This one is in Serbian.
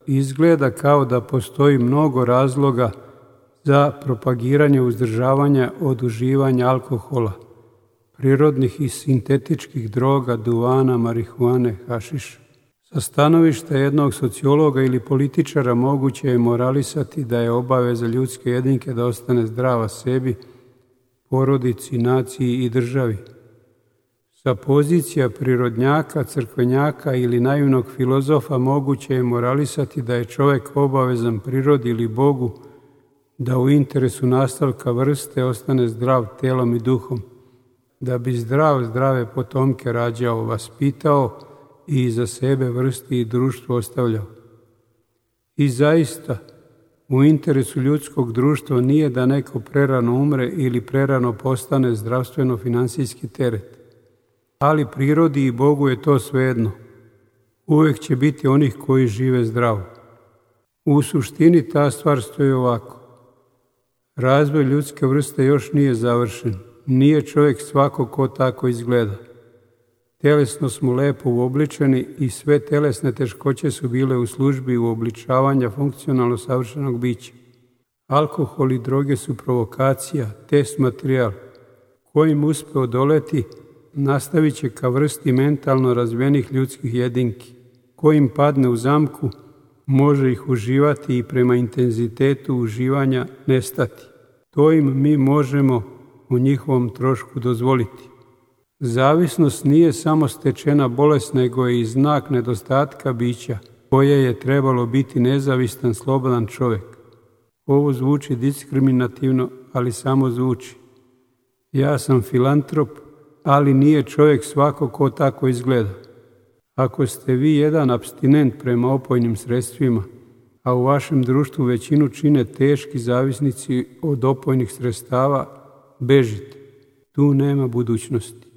izgleda kao da postoji mnogo razloga za propagiranje uzdržavanja od uživanja alkohola, prirodnih i sintetičkih droga, duvana, marihuane, hašiša. Sa stanovišta jednog sociologa ili političara moguće je moralisati da je obaveza ljudske jedinke da ostane zdrava sebi, porodici, naciji i državi. Sa pozicija prirodnjaka, crkvenjaka ili naivnog filozofa moguće je moralisati da je čovjek obavezan prirodi ili Bogu da u interesu nastavka vrste ostane zdrav telom i duhom, da bi zdrave potomke rađao, vaspitao i iza sebe vrsti i društvo ostavljao. I zaista, u interesu ljudskog društva nije da neko prerano umre ili prerano postane zdravstveno-finansijski teret. Ali prirodi i Bogu je to svejedno. Uvijek će biti onih koji žive zdravo. U suštini ta stvar stoji ovako. Razvoj ljudske vrste još nije završen. Nije čovjek svako ko tako izgleda. Telesno smo lepo uobličeni i sve telesne teškoće su bile u službi uobličavanja funkcionalno savršenog bića. Alkohol i droge su provokacija, test materijal. Kojim uspe odoleti, nastavit će ka vrsti mentalno razvijenih ljudskih jedinki. Kojim padne u zamku, može ih uživati i prema intenzitetu uživanja nestati. To im mi možemo u njihovom trošku dozvoliti. Zavisnost nije samo stečena bolest, nego je i znak nedostatka bića, koje je trebalo biti nezavistan, slobodan čovjek. Ovo zvuči diskriminativno, ali samo zvuči. Ja sam filantrop, ali nije čovjek svako ko tako izgleda. Ako ste vi jedan apstinent prema opojnim sredstvima, a u vašem društvu većinu čine teški zavisnici od opojnih sredstava, bežite. Tu nema budućnosti.